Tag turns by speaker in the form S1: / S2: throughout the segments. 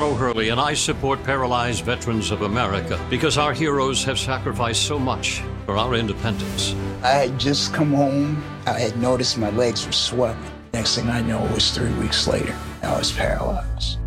S1: Joe Hurley, and I support Paralyzed Veterans of America because our heroes have sacrificed so much for our independence.
S2: I had just come home. I had noticed my legs were swelling. Next thing I know, it was 3 weeks later. I was paralyzed.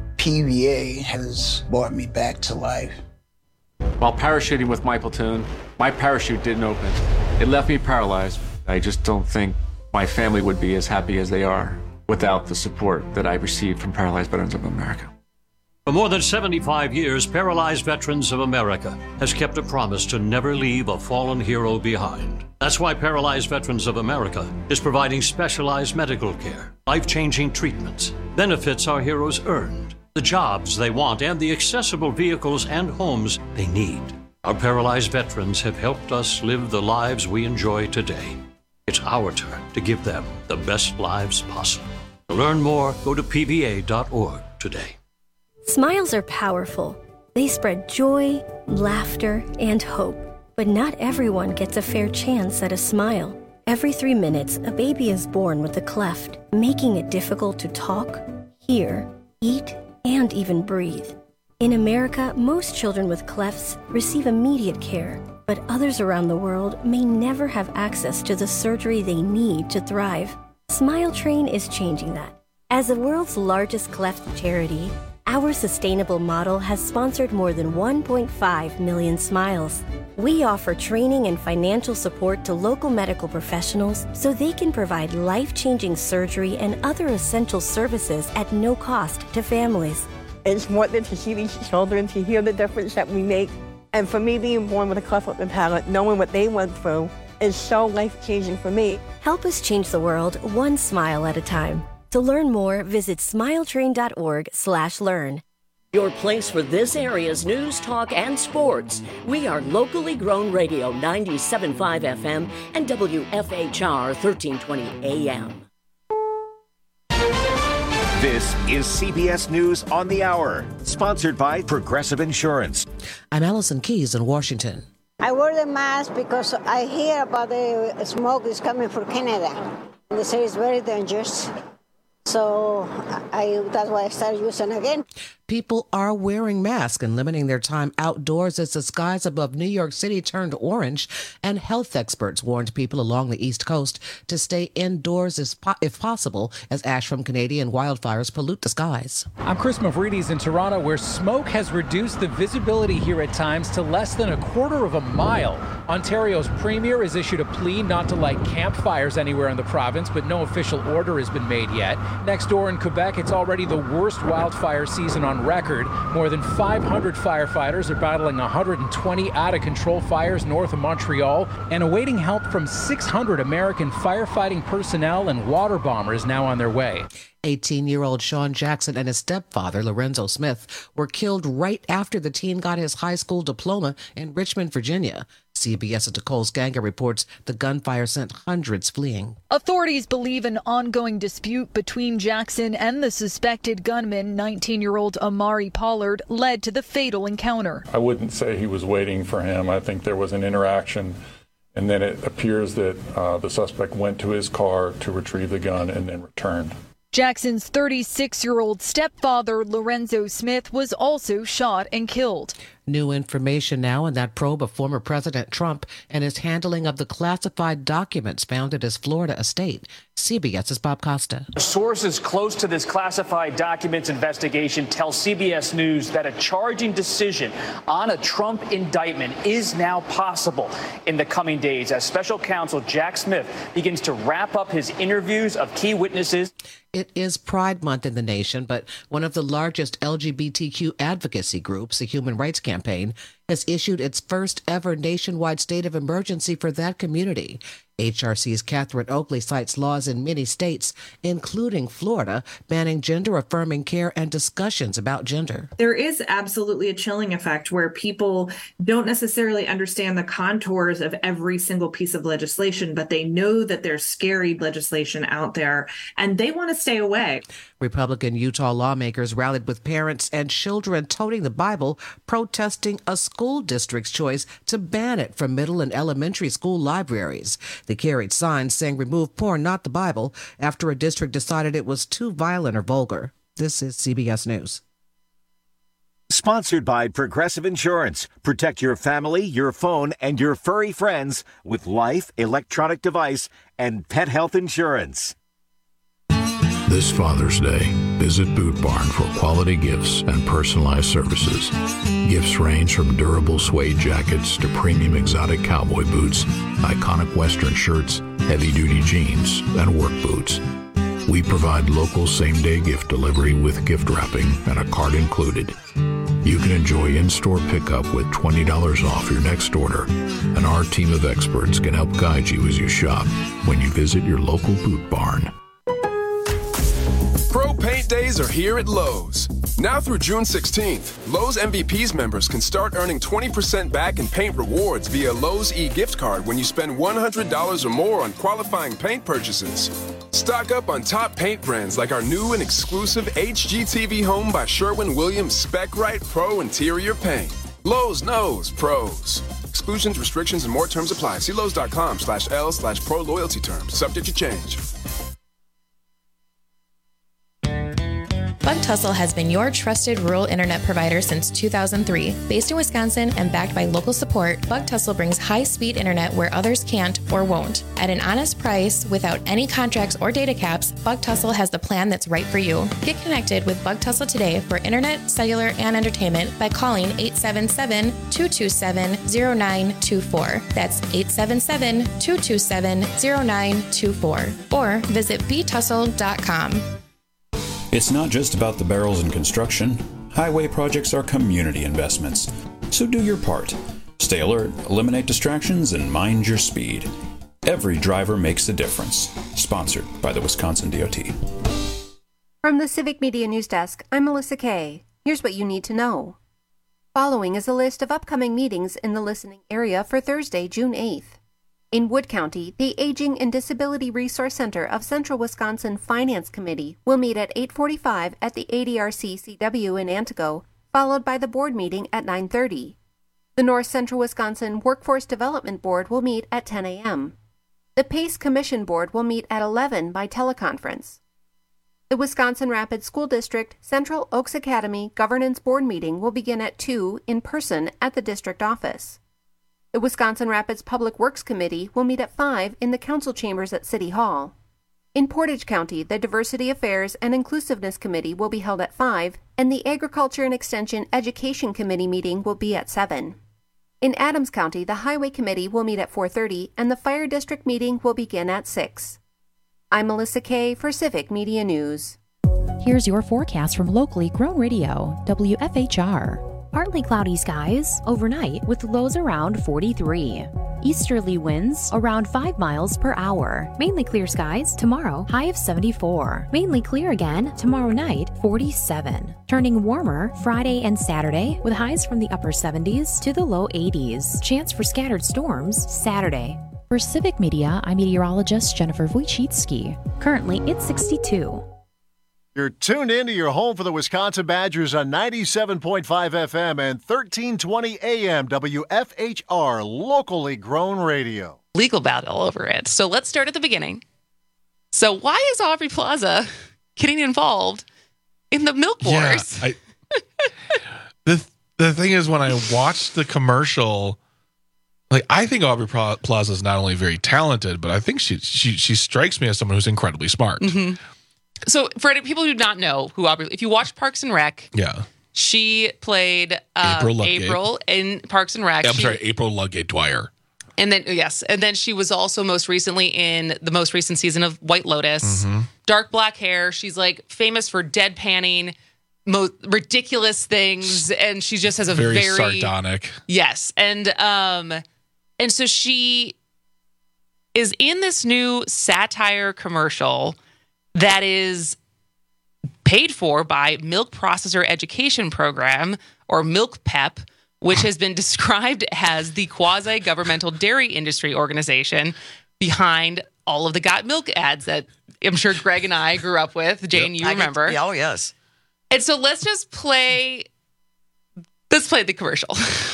S2: PVA has brought me back to life.
S3: While parachuting with my platoon, my parachute didn't open. It left me paralyzed. I just don't think my family would be as happy as they are without the support that I received from Paralyzed Veterans of America.
S1: For more than 75 years, Paralyzed Veterans of America has kept a promise to never leave a fallen hero behind. That's why Paralyzed Veterans of America is providing specialized medical care, life-changing treatments, benefits our heroes earned, the jobs they want, and the accessible vehicles and homes they need. Our paralyzed veterans have helped us live the lives we enjoy today. It's our turn to give them the best lives possible. To learn more, go to pva.org today.
S4: Smiles are powerful. They spread joy, laughter, and hope. But not everyone gets a fair chance at a smile. Every 3 minutes, a baby is born with a cleft, making it difficult to talk, hear, eat, and even breathe. In America, most children with clefts receive immediate care, but others around the world may never have access to the surgery they need to thrive. Smile Train is changing that. As the world's largest cleft charity, our sustainable model has sponsored more than 1.5 million smiles. We offer training and financial support to local medical professionals so they can provide life-changing surgery and other essential services at no cost to families.
S5: It's important to see these children, to hear the difference that we make. And for me, being born with a cleft lip and palate, knowing what they went through, is so life-changing for me.
S4: Help us change the world one smile at a time. To learn more, visit smiletrain.org/learn.
S6: Your place for this area's news, talk, and sports. We are locally grown radio 97.5 FM and WFHR 1320 AM.
S7: This is CBS News on the Hour, sponsored by Progressive Insurance.
S8: I'm Allison Keyes in Washington.
S9: I wear the mask because I hear about the smoke is coming from Canada. They say it's very dangerous. So that's why I started using again.
S8: People are wearing masks and limiting their time outdoors as the skies above New York City turned orange, and health experts warned people along the East Coast to stay indoors if possible as ash from Canadian wildfires pollute the skies.
S10: I'm Chris Mavridis in Toronto, where smoke has reduced the visibility here at times to less than a quarter of a mile. Ontario's premier has issued a plea not to light campfires anywhere in the province, but no official order has been made yet. Next door in Quebec, it's already the worst wildfire season on record. More than 500 firefighters are battling 120 out-of-control fires north of Montreal and awaiting help from 600 American firefighting personnel and water bombers now on their way.
S8: 18-year-old Sean Jackson and his stepfather, Lorenzo Smith, were killed right after the teen got his high school diploma in Richmond, Virginia. CBS's Nicole Skanger reports the gunfire sent hundreds fleeing.
S11: Authorities believe an ongoing dispute between Jackson and the suspected gunman, 19-year-old Amari Pollard, led to the fatal encounter.
S12: I wouldn't say he was waiting for him. I think there was an interaction, and then it appears that the suspect went to his car to retrieve the gun and then returned.
S11: Jackson's 36-year-old stepfather, Lorenzo Smith, was also shot and killed.
S8: New information now in that probe of former President Trump and his handling of the classified documents found at his Florida estate. CBS's Bob Costa.
S13: Sources close to this classified documents investigation tell CBS News that a charging decision on a Trump indictment is now possible in the coming days as special counsel Jack Smith begins to wrap up his interviews of key witnesses.
S8: It is Pride Month in the nation, but one of the largest LGBTQ advocacy groups, the Human Rights Campaign, has issued its first ever nationwide state of emergency for that community. HRC's Catherine Oakley cites laws in many states, including Florida, banning gender-affirming care and discussions about gender.
S14: There is absolutely a chilling effect where people don't necessarily understand the contours of every single piece of legislation, but they know that there's scary legislation out there, and they want to stay away.
S8: Republican Utah lawmakers rallied with parents and children toting the Bible, protesting a school district's choice to ban it from middle and elementary school libraries. They carried signs saying remove porn, not the Bible, after a district decided it was too violent or vulgar. This is CBS News.
S7: Sponsored by Progressive Insurance. Protect your family, your phone, and your furry friends with life, electronic device, and pet health insurance.
S15: This Father's Day, visit Boot Barn for quality gifts and personalized services. Gifts range from durable suede jackets to premium exotic cowboy boots, iconic Western shirts, heavy-duty jeans, and work boots. We provide local same-day gift delivery with gift wrapping and a card included. You can enjoy in-store pickup with $20 off your next order, and our team of experts can help guide you as you shop when you visit your local Boot Barn.
S16: Pro Paint Days are here at Lowe's. Now through June 16th, Lowe's MVPs members can start earning 20% back in paint rewards via Lowe's e-gift card when you spend $100 or more on qualifying paint purchases. Stock up on top paint brands like our new and exclusive HGTV Home by Sherwin-Williams Spec-Rite Pro Interior Paint. Lowe's knows pros. Exclusions, restrictions, and more terms apply. See Lowe's.com/L/pro loyalty terms. Subject to change.
S17: Bug Tussle has been your trusted rural internet provider since 2003. Based in Wisconsin and backed by local support, Bug Tussle brings high-speed internet where others can't or won't. At an honest price, without any contracts or data caps, Bug Tussle has the plan that's right for you. Get connected with Bug Tussle today for internet, cellular, and entertainment by calling 877-227-0924. That's 877-227-0924. Or visit btussle.com.
S18: It's not just about the barrels in construction. Highway projects are community investments. So do your part. Stay alert, eliminate distractions, and mind your speed. Every driver makes a difference. Sponsored by the Wisconsin DOT.
S19: From the Civic Media News Desk, I'm Melissa Kay. Here's what you need to know. Following is a list of upcoming meetings in the listening area for Thursday, June 8th. In Wood County, the Aging and Disability Resource Center of Central Wisconsin Finance Committee will meet at 8:45 at the ADRC-CW in Antigo, followed by the board meeting at 9:30. The North Central Wisconsin Workforce Development Board will meet at 10 a.m. The PACE Commission Board will meet at 11 by teleconference. The Wisconsin Rapids School District Central Oaks Academy Governance Board meeting will begin at 2 in person at the district office. The Wisconsin Rapids Public Works Committee will meet at 5 in the council chambers at City Hall. In Portage County, the Diversity Affairs and Inclusiveness Committee will be held at 5, and the Agriculture and Extension Education Committee meeting will be at 7. In Adams County, the Highway Committee will meet at 4:30, and the Fire District meeting will begin at 6. I'm Melissa Kay for Civic Media News.
S20: Here's your forecast from locally grown radio, WFHR.
S21: Partly cloudy skies overnight with lows around 43. Easterly winds around 5 miles per hour. Mainly clear skies tomorrow, high of 74. Mainly clear again tomorrow night, 47. Turning warmer Friday and Saturday with highs from the upper 70s to the low 80s. Chance for scattered storms Saturday.
S20: For Civic Media, I'm meteorologist Jennifer Wojcicki.
S21: Currently, it's 62.
S22: You're tuned into your home for the Wisconsin Badgers on 97.5 FM and 1320 AM WFHR, locally grown radio.
S23: Legal battle over it. So let's start at the beginning. So why is Aubrey Plaza getting involved in the milk wars?
S24: Yeah, the thing is, when I watched the commercial, like, I think Aubrey Plaza is not only very talented, but I think she strikes me as someone who's incredibly smart.
S23: Mm-hmm. So for people who do not know who Aubrey, if you watch Parks and Rec,
S24: yeah,
S23: she played April in Parks and Rec.
S24: I'm sorry, April Ludgate Dwyer.
S23: And then she was also most recently in the most recent season of White Lotus. Mm-hmm. Dark black hair. She's like famous for deadpanning ridiculous things, and she just has a very
S24: sardonic.
S23: Yes, and so she is in this new satire commercial that is paid for by Milk Processor Education Program, or Milk PEP, which has been described as the quasi-governmental dairy industry organization behind all of the Got Milk ads that I'm sure Greg and I grew up with. Jane, you remember.
S25: Oh, yes.
S23: And so let's play the commercial.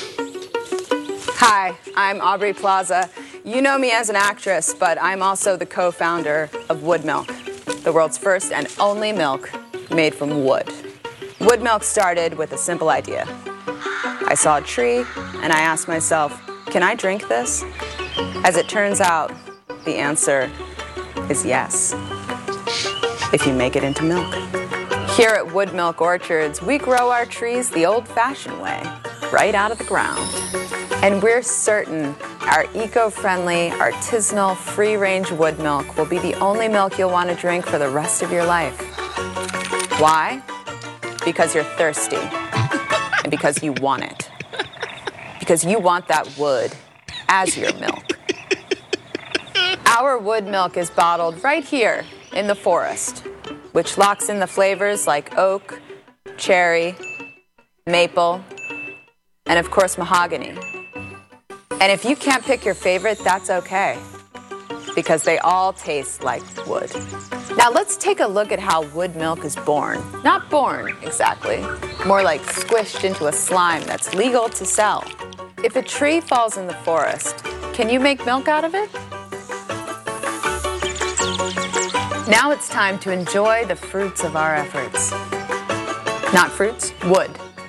S26: Hi, I'm Aubrey Plaza. You know me as an actress, but I'm also the co-founder of Wood Milk, the world's first and only milk made from wood. Wood milk started with a simple idea. I saw a tree and I asked myself, can I drink this? As it turns out, the answer is yes, if you make it into milk. Here at Wood Milk Orchards, we grow our trees the old-fashioned way, right out of the ground. And we're certain our eco-friendly, artisanal, free-range wood milk will be the only milk you'll want to drink for the rest of your life. Why? Because you're thirsty. And because you want it. Because you want that wood as your milk. Our wood milk is bottled right here in the forest, which locks in the flavors like oak, cherry, maple, and of course mahogany. And if you can't pick your favorite, that's okay, because they all taste like wood. Now let's take a look at how wood milk is born. Not born, exactly. More like squished into a slime that's legal to sell. If a tree falls in the forest, can you make milk out of it? Now it's time to enjoy the fruits of our efforts. Not fruits, wood.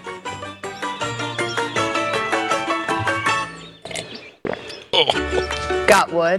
S26: Oh. Got wood?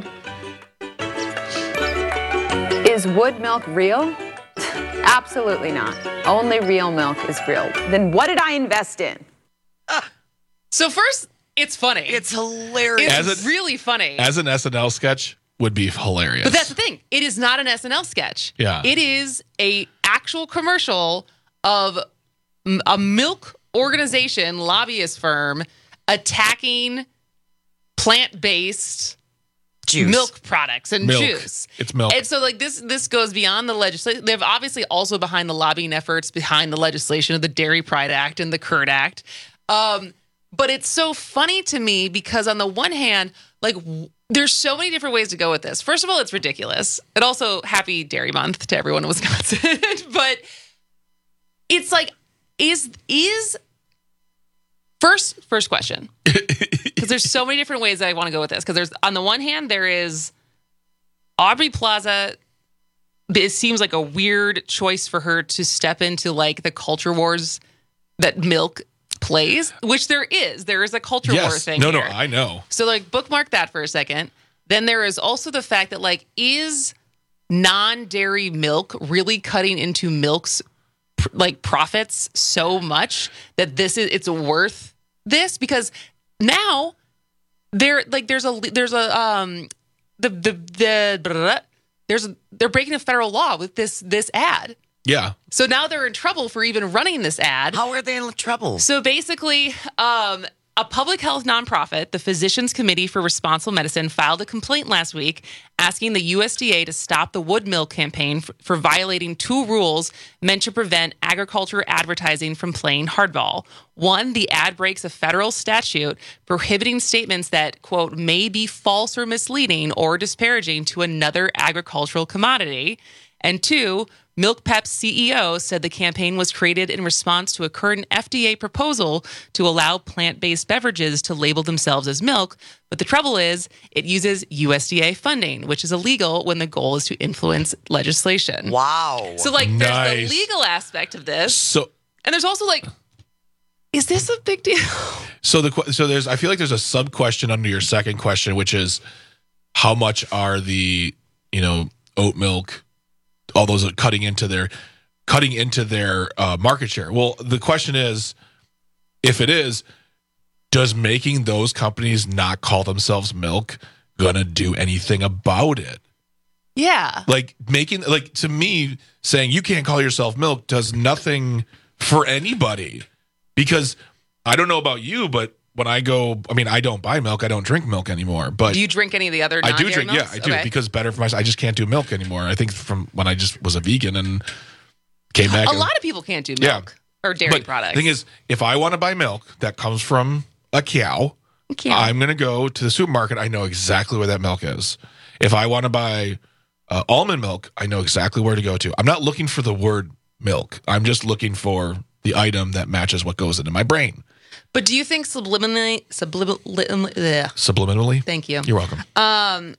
S26: Is wood milk real? Absolutely not. Only real milk is real. Then what did I invest in?
S23: So first, it's funny.
S1: It's hilarious.
S23: It's really funny.
S24: As an SNL sketch would be hilarious.
S23: But that's the thing. It is not an SNL sketch.
S24: Yeah.
S23: It is a actual commercial of a milk organization, lobbyist firm, attacking plant-based milk products and juice.
S24: It's milk.
S23: And so like this goes beyond the legislation. They've obviously also behind the lobbying efforts behind the legislation of the Dairy Pride Act and the Curd Act. But it's so funny to me because on the one hand, like there's so many different ways to go with this. First of all, it's ridiculous. And also happy Dairy Month to everyone in Wisconsin. But it's like, is first question. Because there's so many different ways that I want to go with this. Because there's, on the one hand, there is Aubrey Plaza. It seems like a weird choice for her to step into like the culture wars that milk plays, which there is. There is a culture war thing.
S24: No,
S23: here.
S24: I know.
S23: So like bookmark that for a second. Then there is also the fact that like, is non-dairy milk really cutting into milk's like profits so much that it's worth this? Because now they're breaking a federal law with this ad.
S24: Yeah.
S23: So now they're in trouble for even running this ad.
S1: How are they in trouble?
S23: So basically, a public health nonprofit, the Physicians Committee for Responsible Medicine, filed a complaint last week asking the USDA to stop the Wood Milk campaign for violating two rules meant to prevent agriculture advertising from playing hardball. One, the ad breaks a federal statute prohibiting statements that, quote, may be false or misleading or disparaging to another agricultural commodity. And two, MilkPep's CEO said the campaign was created in response to a current FDA proposal to allow plant-based beverages to label themselves as milk. But the trouble is, it uses USDA funding, which is illegal when the goal is to influence legislation.
S1: Wow.
S23: So, like, there's the legal aspect of this. And there's also, like, is this a big deal?
S24: So there's, I feel like there's a sub-question under your second question, which is how much are the, oat milk, all those are cutting into their market share. Well, the question is, if it is, does making those companies not call themselves milk gonna do anything about it?
S23: Yeah.
S24: Like to me, saying you can't call yourself milk does nothing for anybody, because I don't know about you, but when I don't buy milk. I don't drink milk anymore. But
S23: do you drink any of the other?
S24: I do drink.
S23: Milks?
S24: Yeah, I do,
S23: okay.
S24: because better for myself. I just can't do milk anymore. I think from when I just was a vegan and came back.
S23: A lot of people can't do milk or dairy products.
S24: The thing is, if I want to buy milk that comes from a cow, I'm going to go to the supermarket. I know exactly where that milk is. If I want to buy almond milk, I know exactly where to go to. I'm not looking for the word milk. I'm just looking for the item that matches what goes into my brain.
S23: But do you think subliminally? Thank you.
S24: You're welcome.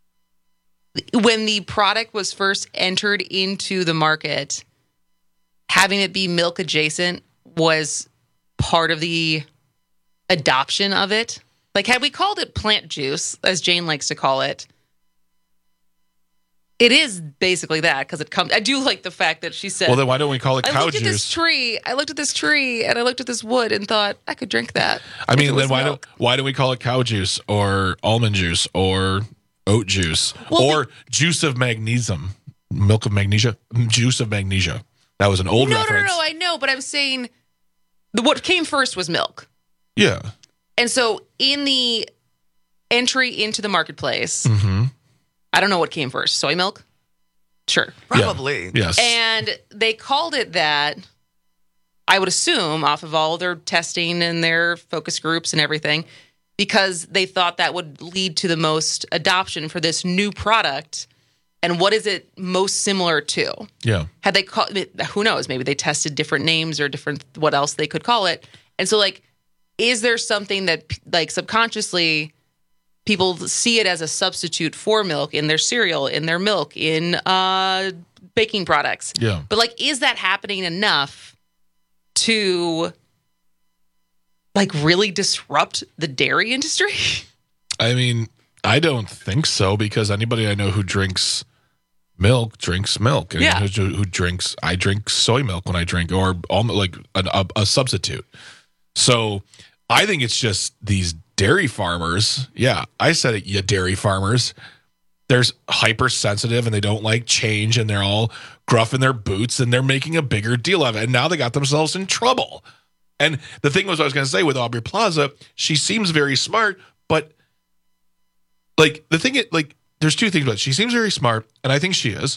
S23: When the product was first entered into the market, having it be milk adjacent was part of the adoption of it. Like, had we called it plant juice, as Jane likes to call it, it is basically that, because it comes. I do like the fact that she said,
S24: well, then why don't we call it cow juice?
S23: I looked at this tree and I looked at this wood and thought, I could drink that.
S24: I mean, then why don't we call it cow juice or almond juice or oat juice or juice of magnesium, milk of magnesia, juice of magnesia? That was an old reference.
S23: No, I know, but I'm saying what came first was milk.
S24: Yeah.
S23: And so in the entry into the marketplace, I don't know what came first. Soy milk? Sure.
S1: Probably.
S24: Yeah. Yes.
S23: And they called it that, I would assume, off of all their testing and their focus groups and everything, because they thought that would lead to the most adoption for this new product. And what is it most similar to?
S24: Yeah.
S23: Had they called it, who knows? Maybe they tested different names or different, what else they could call it. And so, like, is there something that, like, subconsciously people see it as a substitute for milk in their cereal, in their milk, in baking products?
S24: Yeah.
S23: But, like, is that happening enough to, like, really disrupt the dairy industry?
S24: I mean, I don't think so, because anybody I know who drinks milk drinks milk. And who drinks, I drink soy milk when I drink, or almost like a substitute. So I think it's just these dairy farmers. Yeah, I said it, you dairy farmers. They're hypersensitive and they don't like change, and they're all gruff in their boots, and they're making a bigger deal of it. And now they got themselves in trouble. And the thing was, I was going to say with Aubrey Plaza, she seems very smart, but like the thing is, like, there's two things about it. She seems very smart, and I think she is.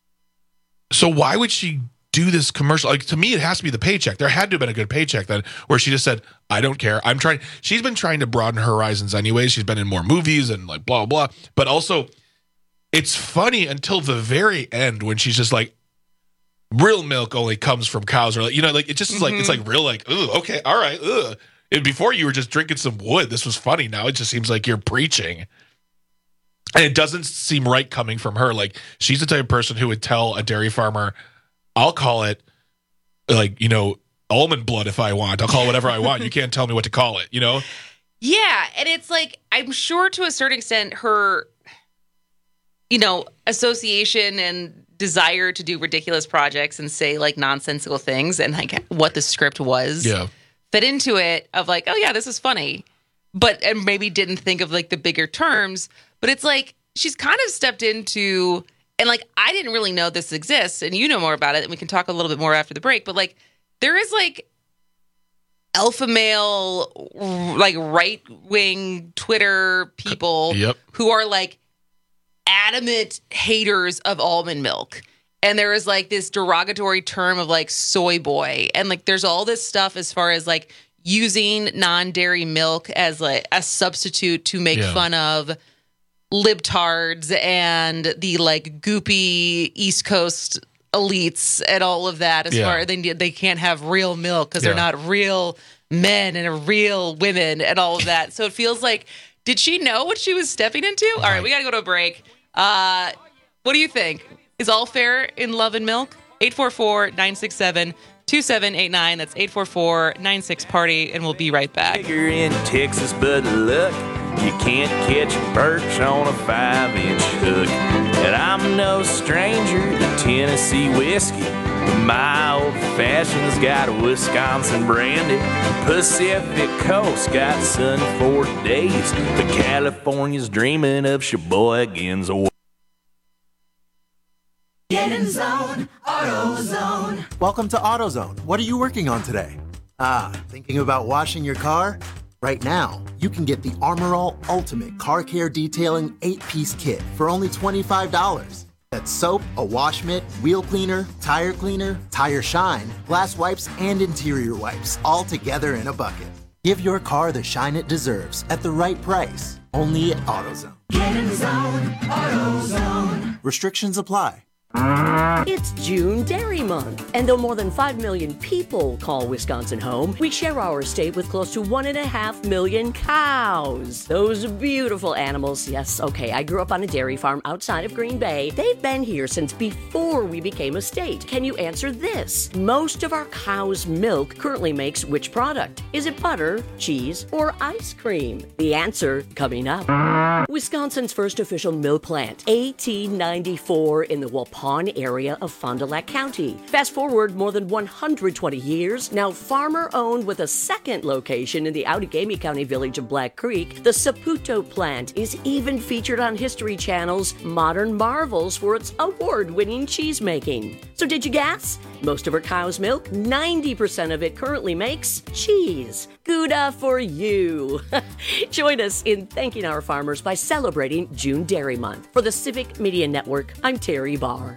S24: So why would she do this commercial? Like, to me, it has to be the paycheck. There had to have been a good paycheck then, where she just said, I don't care. She's been trying to broaden her horizons anyway. She's been in more movies and like blah, blah. But also, it's funny until the very end when she's just like, real milk only comes from cows, or like, you know, like, it just is like, it's like real, like, ugh, okay, all right, ugh. And before you were just drinking some wood. This was funny. Now it just seems like you're preaching. And it doesn't seem right coming from her. Like, she's the type of person who would tell a dairy farmer, I'll call it, like, you know, almond blood if I want. I'll call it whatever I want. You can't tell me what to call it, you know?
S23: Yeah. And it's like, I'm sure to a certain extent her, you know, association and desire to do ridiculous projects and say, like, nonsensical things, and like what the script was fit into it of like, oh yeah, this is funny. But, and maybe didn't think of like the bigger terms. But it's like, she's kind of stepped into, and like, I didn't really know this exists, and you know more about it, and we can talk a little bit more after the break, but like, there is like alpha male, like right-wing Twitter people who are like adamant haters of almond milk. And there is like this derogatory term of like soy boy. And like, there's all this stuff as far as like using non-dairy milk as like a substitute to make fun of libtards and the like goopy East Coast elites and all of that, as far as they can't have real milk because they're not real men and real women and all of that. So it feels like, did she know what she was stepping into? All right, we got to go to a break. What do you think? Is all fair in love and milk? 844-967-2789. That's 844-96-PARTY, and we'll be right back.
S2: You're in Texas, but look, you can't catch a perch on a 5-inch hook. And I'm no stranger to Tennessee whiskey, but my old-fashioned's got a Wisconsin brandy. Pacific Coast got sun for days, but California's dreaming of Sheboygan's.
S3: Get in zone, AutoZone.
S4: Welcome to AutoZone. What are you working on today? Thinking about washing your car? Right now, you can get the Armor All Ultimate Car Care Detailing 8-piece kit for only $25. That's soap, a wash mitt, wheel cleaner, tire shine, glass wipes, and interior wipes, all together in a bucket. Give your car the shine it deserves at the right price. Only at AutoZone.
S3: Get in zone, AutoZone.
S4: Restrictions apply.
S5: It's June Dairy Month, and though more than 5 million people call Wisconsin home, we share our state with close to 1.5 million cows. Those beautiful animals, yes, okay, I grew up on a dairy farm outside of Green Bay. They've been here since before we became a state. Can you answer this? Most of our cow's milk currently makes which product? Is it butter, cheese, or ice cream? The answer coming up. Wisconsin's first official milk plant, 1894 in the Waupun area of Fond du Lac County. Fast forward more than 120 years, now farmer-owned with a second location in the Outagamie County village of Black Creek, the Saputo plant is even featured on History Channel's Modern Marvels for its award-winning cheese making. So did you guess? Most of our cow's milk, 90% of it currently makes cheese. Gouda for you. Join us in thanking our farmers by celebrating June Dairy Month. For the Civic Media Network, I'm Terry Barr.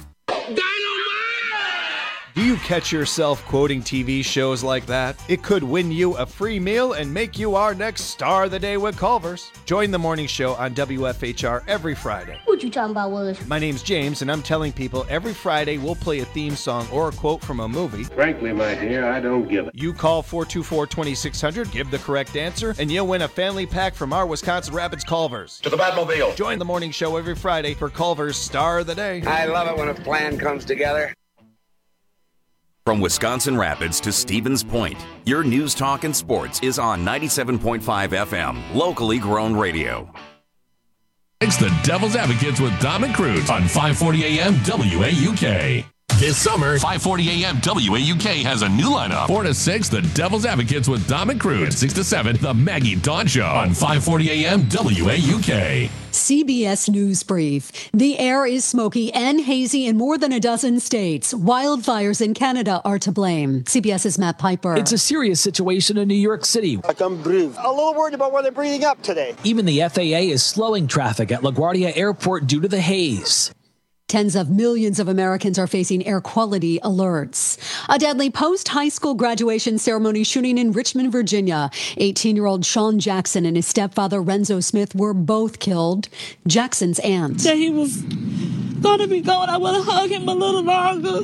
S6: Do you catch yourself quoting TV shows like that? It could win you a free meal and make you our next star of the day with Culver's. Join the morning show on WFHR every Friday.
S9: What you talking about, Willis?
S6: My name's James, and I'm telling people every Friday we'll play a theme song or a quote from a movie.
S10: Frankly, my dear, I don't give it.
S6: You call 424-2600, give the correct answer, and you'll win a family pack from our Wisconsin Rapids Culver's.
S10: To the Batmobile.
S6: Join the morning show every Friday for Culver's Star of the Day.
S10: I love it when a plan comes together.
S12: From Wisconsin Rapids to Stevens Point, your news, talk, and sports is on 97.5 FM, locally grown radio.
S25: It's the Devil's Advocates with Dom and Cruz on 540 AM WAUK. This summer, 540 AM WAUK has a new lineup. 4 to 6, the Devil's Advocates with Dom and Cruz. And 6 to 7, the Maggie Dawn Show on 540 AM WAUK.
S27: CBS News Brief. The air is smoky and hazy in more than a dozen states. Wildfires in Canada are to blame. CBS's Matt Piper.
S28: It's a serious situation in New York City.
S29: I can breathe. A little worried about where they're breathing up today.
S28: Even the FAA is slowing traffic at LaGuardia Airport due to the haze.
S27: Tens of millions of Americans are facing air quality alerts. A deadly post-high school graduation ceremony shooting in Richmond, Virginia. 18-year-old Sean Jackson and his stepfather, Renzo Smith, were both killed. Jackson's aunt.
S30: That he was going to be gone, I would have hugged him a little longer.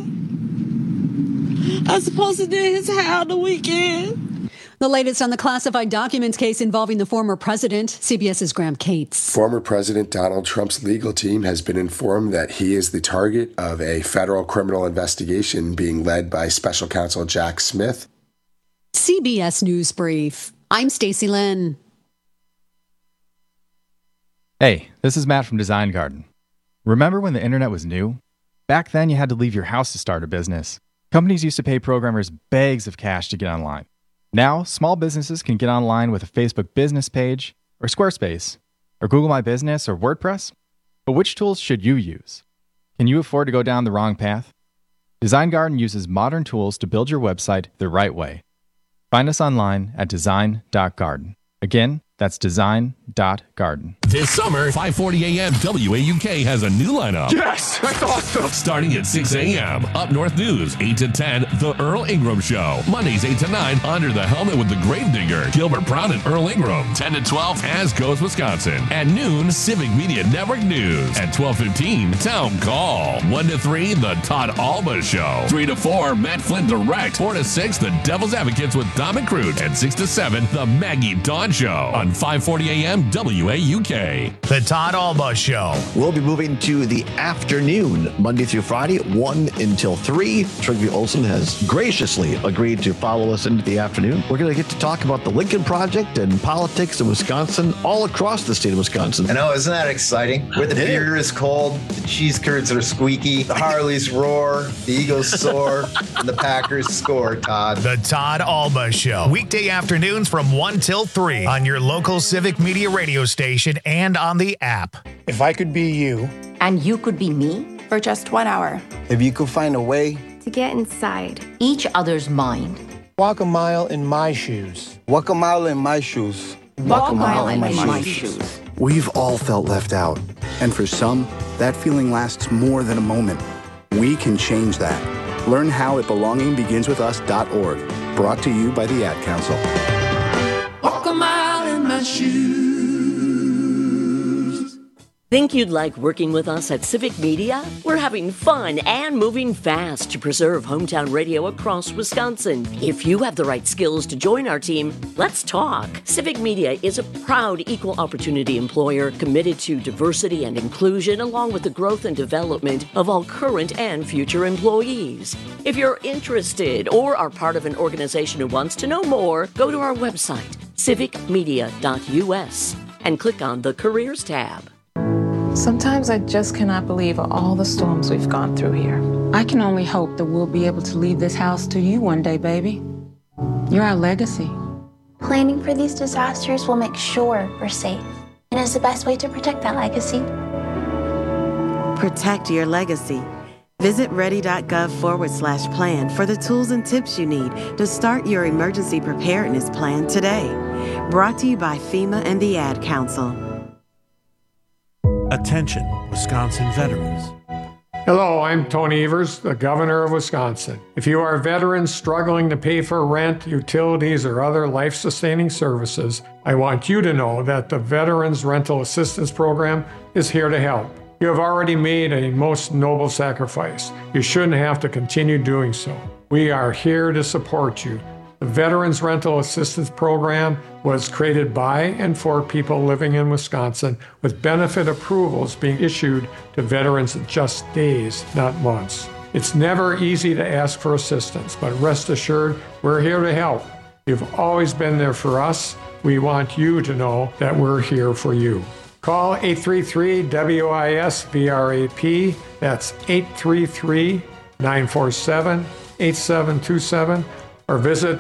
S30: I was supposed to do his hair on the weekend.
S27: The latest on the classified documents case involving the former president, CBS's Graham Cates.
S31: Former President Donald Trump's legal team has been informed that he is the target of a federal criminal investigation being led by special counsel Jack Smith.
S27: CBS News Brief. I'm Stacey Lynn.
S32: Hey, this is Matt from Design Garden. Remember when the internet was new? Back then, you had to leave your house to start a business. Companies used to pay programmers bags of cash to get online. Now, small businesses can get online with a Facebook business page, or Squarespace, or Google My Business, or WordPress. But which tools should you use? Can you afford to go down the wrong path? Design Garden uses modern tools to build your website the right way. Find us online at design.garden. Again, that's design.garden.
S25: This summer, 540 AM WAUK has a new lineup.
S10: Yes, that's awesome.
S25: Starting at 6 a.m., Up North News, 8 to 10, The Earl Ingram Show. Mondays, 8 to 9, Under the Helmet with the Gravedigger, Gilbert Brown and Earl Ingram. 10 to 12, As Goes Wisconsin. At noon, Civic Media Network News. At 12:15, Town Call. 1 to 3, The Todd Alba Show. 3 to 4, Matt Flynn Direct. 4 to 6, The Devil's Advocates with Dom and Cruz. And 6 to 7, The Maggie Dawn Show on 540 AM WAUK.
S33: The Todd Alba Show.
S34: We'll be moving to the afternoon, Monday through Friday, 1 until 3. Trygve Olsen has graciously agreed to follow us into the afternoon. We're going to get to talk about the Lincoln Project and politics in Wisconsin, all across the state of Wisconsin.
S35: I know, isn't that exciting? Where the beer is cold, the cheese curds are squeaky, the Harleys roar, the Eagles soar, and the Packers score, Todd.
S33: The Todd Alba Show. Weekday afternoons from 1 till 3 on your local Civic Media radio station and on the app.
S36: If I could be you.
S37: And you could be me for just 1 hour.
S35: If you could find a way
S37: to get inside each other's mind.
S36: Walk a mile in my shoes.
S35: Walk a mile in my shoes.
S37: Walk a mile in my shoes.
S38: We've all felt left out. And for some, that feeling lasts more than a moment. We can change that. Learn how at belongingbeginswithus.org. Brought to you by the Ad Council.
S3: Walk a mile in my shoes.
S5: Think you'd like working with us at Civic Media? We're having fun and moving fast to preserve hometown radio across Wisconsin. If you have the right skills to join our team, let's talk. Civic Media is a proud equal opportunity employer committed to diversity and inclusion, along with the growth and development of all current and future employees. If you're interested or are part of an organization who wants to know more, go to our website, civicmedia.us, and click on the Careers tab.
S1: Sometimes I just cannot believe all the storms we've gone through here.
S7: I can only hope that we'll be able to leave this house to you one day, baby. You're our legacy.
S8: Planning for these disasters will make sure we're safe, and is the best way to protect that legacy.
S9: Protect your legacy. Visit ready.gov/plan for the tools and tips you need to start your emergency preparedness plan today. Brought to you by FEMA and the Ad Council.
S11: Attention, Wisconsin veterans.
S13: Hello, I'm Tony Evers, the Governor of Wisconsin. If you are veterans struggling to pay for rent, utilities, or other life-sustaining services, I want you to know that the Veterans Rental Assistance Program is here to help. You have already made a most noble sacrifice. You shouldn't have to continue doing so. We are here to support you. The Veterans Rental Assistance Program was created by and for people living in Wisconsin, with benefit approvals being issued to veterans in just days, not months. It's never easy to ask for assistance, but rest assured, we're here to help. You've always been there for us. We want you to know that we're here for you. Call 833-WIS-VRAP. That's 833-947-8727. or visit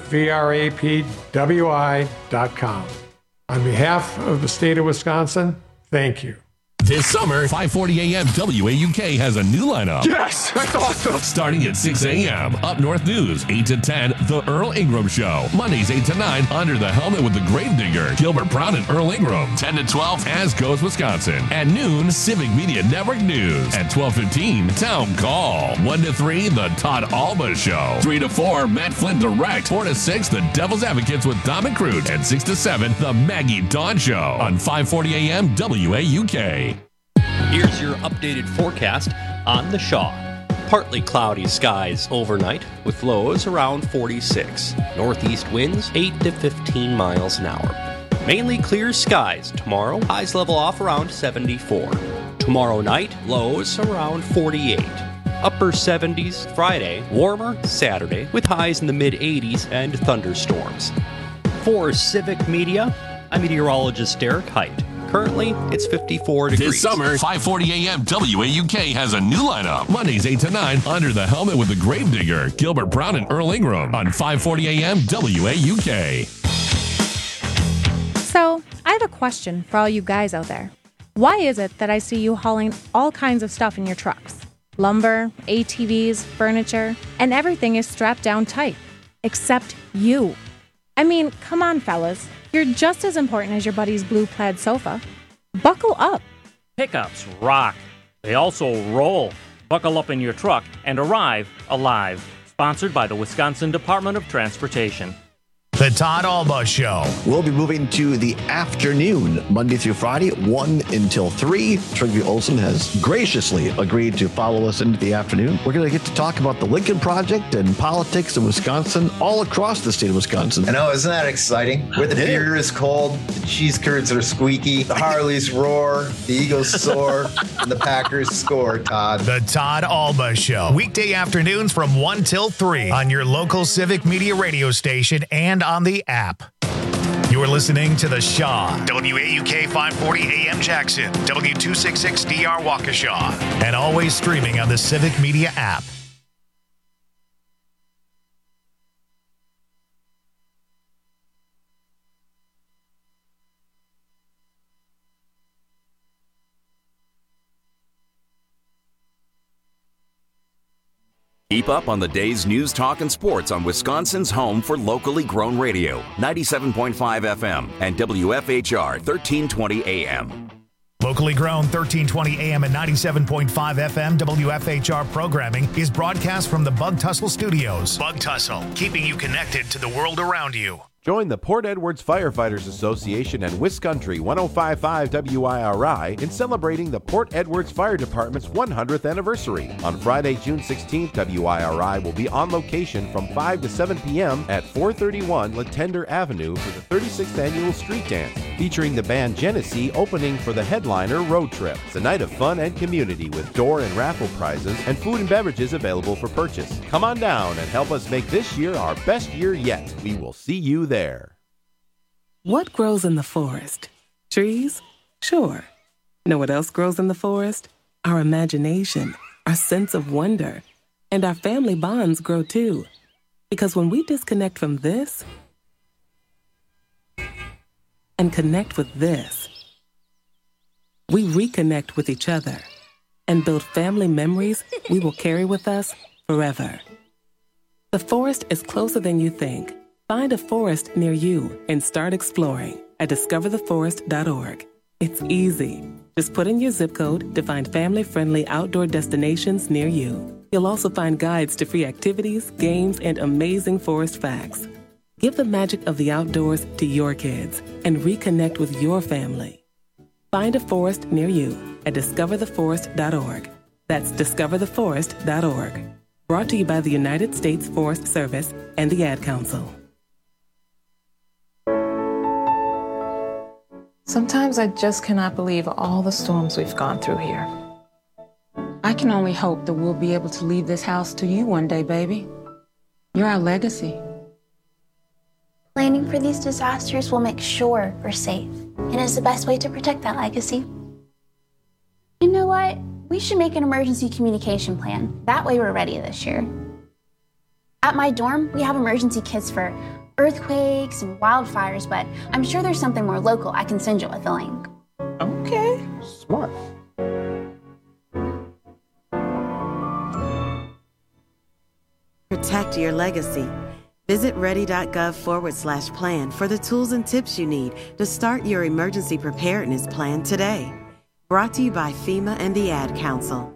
S13: vrapwi.com. On behalf of the state of Wisconsin, thank you.
S25: This summer, 540 AM WAUK has a new lineup.
S10: Yes, that's awesome.
S25: Starting at 6 a.m. Up North News, 8 to 10, The Earl Ingram Show. Mondays, 8 to 9, Under the Helmet with the Gravedigger, Gilbert Brown and Earl Ingram. 10 to 12, As Goes Wisconsin. At noon, Civic Media Network News. At 12:15, Town Call. 1 to 3, The Todd Alba Show. 3 to 4, Matt Flynn Direct. 4 to 6, The Devil's Advocates with Dom and Crute. And 6 to 7, The Maggie Dawn Show on 540 AM WAUK.
S14: Here's your updated forecast on the Shaw. Partly cloudy skies overnight with lows around 46. Northeast winds 8 to 15 miles an hour. Mainly clear skies tomorrow. Highs level off around 74. Tomorrow night, lows around 48. Upper 70s Friday, warmer Saturday with highs in the mid-80s and thunderstorms. For Civic Media, I'm meteorologist Derek Height. Currently, it's 54 degrees.
S25: This summer, 540 AM WAUK has a new lineup. Mondays, 8 to 9, Under the Helmet with the Gravedigger, Gilbert Brown and Earl Ingram on 540 AM WAUK.
S15: So, I have a question for all you guys out there. Why is it that I see you hauling all kinds of stuff in your trucks? Lumber, ATVs, furniture, and everything is strapped down tight. Except you. I mean, come on, fellas. You're just as important as your buddy's blue plaid sofa. Buckle up.
S16: Pickups rock. They also roll. Buckle up in your truck and arrive alive. Sponsored by the Wisconsin Department of Transportation.
S33: The Todd Alba Show.
S34: We'll be moving to the afternoon, Monday through Friday, 1 until 3. Trygve Olsen has graciously agreed to follow us into the afternoon. We're going to get to talk about the Lincoln Project and politics in Wisconsin, all across the state of Wisconsin.
S35: I know, isn't that exciting? Where the beer is cold, the cheese curds are squeaky, the Harleys roar, the Eagles soar, and the Packers score, Todd.
S33: The Todd Alba Show. Weekday afternoons from 1 till 3 on your local Civic Media radio station and on the app. You're listening to The Shaw. WAUK 540 AM Jackson, W266DR Waukesha, and always streaming on the Civic Media app.
S12: Keep up on the day's news, talk, and sports on Wisconsin's home for locally grown radio, 97.5 FM and WFHR 1320 AM.
S33: Locally grown 1320 AM and 97.5 FM WFHR programming is broadcast from the Bug Tussle Studios. Bug Tussle, keeping you connected to the world around you.
S2: Join the Port Edwards Firefighters Association and Wiscountry 105.5 WIRI in celebrating the Port Edwards Fire Department's 100th anniversary. On Friday, June 16th, WIRI will be on location from 5 to 7 p.m. at 431 Latender Avenue for the 36th annual street dance, featuring the band Genesee opening for the headliner Road Trip. It's a night of fun and community with door and raffle prizes and food and beverages available for purchase. Come on down and help us make this year our best year yet. We will see you there.
S4: What grows in the forest? Trees? Sure. Know what else grows in the forest? Our imagination, our sense of wonder, and our family bonds grow too. Because when we disconnect from this and connect with this, we reconnect with each other and build family memories we will carry with us forever. The forest is closer than you think. Find a forest near you and start exploring at discovertheforest.org. It's easy. Just put in your zip code to find family-friendly outdoor destinations near you. You'll also find guides to free activities, games, and amazing forest facts. Give the magic of the outdoors to your kids and reconnect with your family. Find a forest near you at discovertheforest.org. That's discovertheforest.org. Brought to you by the United States Forest Service and the Ad Council.
S1: Sometimes I just cannot believe all the storms we've gone through here.
S7: I can only hope that we'll be able to leave this house to you one day, baby. You're our legacy.
S8: Planning for these disasters will make sure we're safe, and is the best way to protect that legacy. You know what? We should make an emergency communication plan. That way we're ready this year. At my dorm, we have emergency kits for earthquakes and wildfires, but I'm sure there's something more local I can send you with a link.
S34: Okay, smart.
S9: Protect your legacy. Visit ready.gov/plan for the tools and tips you need to start your emergency preparedness plan today. Brought to you by FEMA and the Ad Council.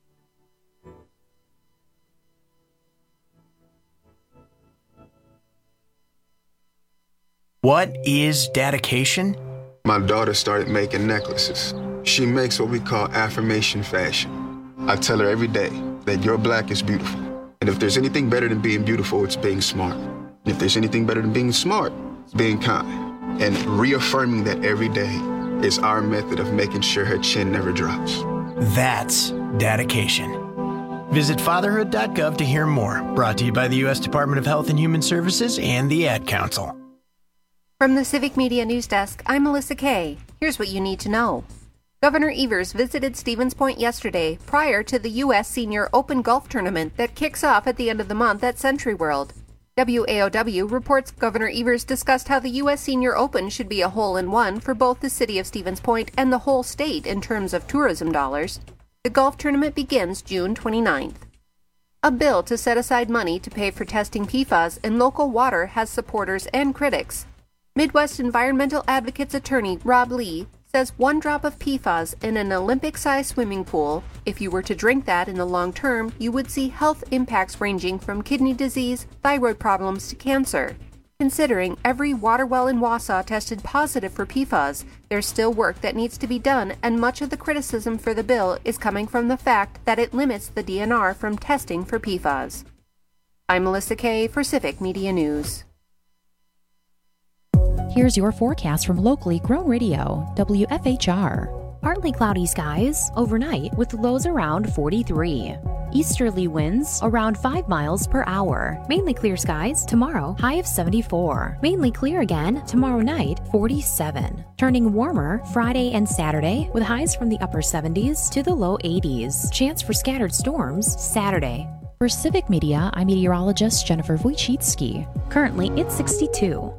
S6: What is dedication?
S17: My daughter started making necklaces. She makes what we call affirmation fashion. I tell her every day that your black is beautiful. And if there's anything better than being beautiful, it's being smart. And if there's anything better than being smart, it's being kind. And reaffirming that every day is our method of making sure her chin never drops.
S6: That's dedication. Visit fatherhood.gov to hear more. Brought to you by the U.S. Department of Health and Human Services and the Ad Council.
S18: From the Civic Media News Desk, I'm Melissa Kay. Here's what you need to know. Governor Evers visited Stevens Point yesterday prior to the U.S. Senior Open Golf Tournament that kicks off at the end of the month at Century World. WAOW reports Governor Evers discussed how the U.S. Senior Open should be a hole-in-one for both the city of Stevens Point and the whole state in terms of tourism dollars. The golf tournament begins June 29th. A bill to set aside money to pay for testing PFAS in local water has supporters and critics. Midwest Environmental Advocates attorney Rob Lee says 1 drop of PFAS in an Olympic-sized swimming pool, if you were to drink that in the long term, you would see health impacts ranging from kidney disease, thyroid problems to cancer. Considering every water well in Wausau tested positive for PFAS, there's still work that needs to be done, and much of the criticism for the bill is coming from the fact that it limits the DNR from testing for PFAS. I'm Melissa Kay for Civic Media News.
S19: Here's your forecast from locally grown radio, WFHR.
S20: Partly cloudy skies overnight with lows around 43.
S19: Easterly winds around 5 miles per hour.
S20: Mainly clear skies tomorrow, high of 74.
S19: Mainly clear again tomorrow night, 47. Turning warmer Friday and Saturday with highs from the upper 70s to the low 80s. Chance for scattered storms Saturday.
S20: For Civic Media, I'm meteorologist Jennifer Wojcicki.
S19: Currently, it's 62.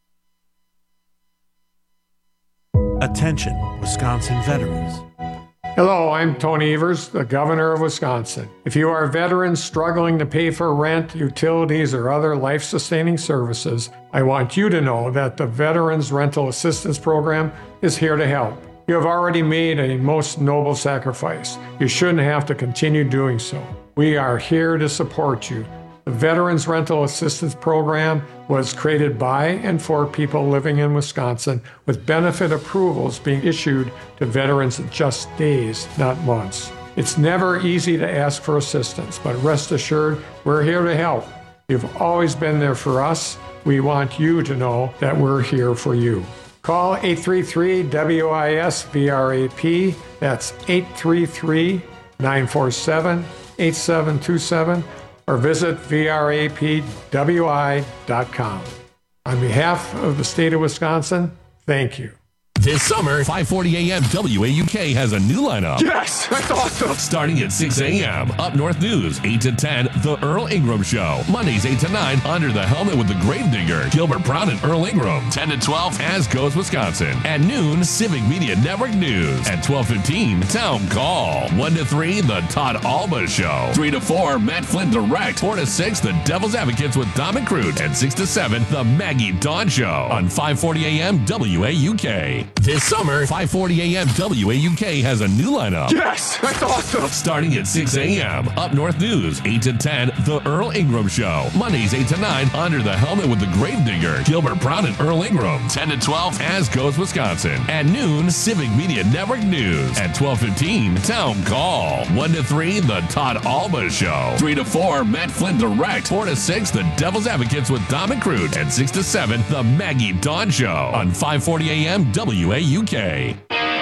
S11: Attention, Wisconsin veterans.
S3: Hello, I'm Tony Evers, the Governor of Wisconsin. If you are veterans struggling to pay for rent, utilities, or other life-sustaining services, I want you to know that the Veterans Rental Assistance Program is here to help. You have already made a most noble sacrifice. You shouldn't have to continue doing so. We are here to support you. The Veterans Rental Assistance Program was created by and for people living in Wisconsin, with benefit approvals being issued to veterans in just days, not months. It's never easy to ask for assistance, but rest assured, we're here to help. You've always been there for us. We want you to know that we're here for you. Call 833-WIS-VRAP. That's 833-947-8727. or visit vrapwi.com. On behalf of the state of Wisconsin, thank you.
S25: This summer, 540 AM WAUK has a new lineup.
S3: Yes, that's awesome.
S25: Starting at 6 a.m. Up North News, 8 to 10, The Earl Ingram Show. Mondays, 8 to 9, Under the Helmet with the Gravedigger, Gilbert Brown and Earl Ingram. 10 to 12, As Goes Wisconsin. At noon, Civic Media Network News. At 12:15, Town Call. 1 to 3, The Todd Alba Show. 3 to 4, Matt Flynn Direct. 4 to 6, The Devil's Advocates with Dom and Crute. And 6 to 7, The Maggie Dawn Show on 540 AM WAUK. This summer, 540 AM WAUK has a new lineup.
S3: Yes, that's awesome.
S25: Starting at 6 a.m. Up North News, 8 to 10, The Earl Ingram Show. Mondays, 8 to 9, Under the Helmet with the Gravedigger, Gilbert Brown and Earl Ingram. 10 to 12, As Goes Wisconsin. At noon, Civic Media Network News. At 12:15, Town Call. 1 to 3, The Todd Alba Show. 3 to 4, Matt Flynn Direct. 4 to 6, The Devil's Advocates with Dom and Crute. And 6 to 7, The Maggie Dawn Show on 540 AM WAUK.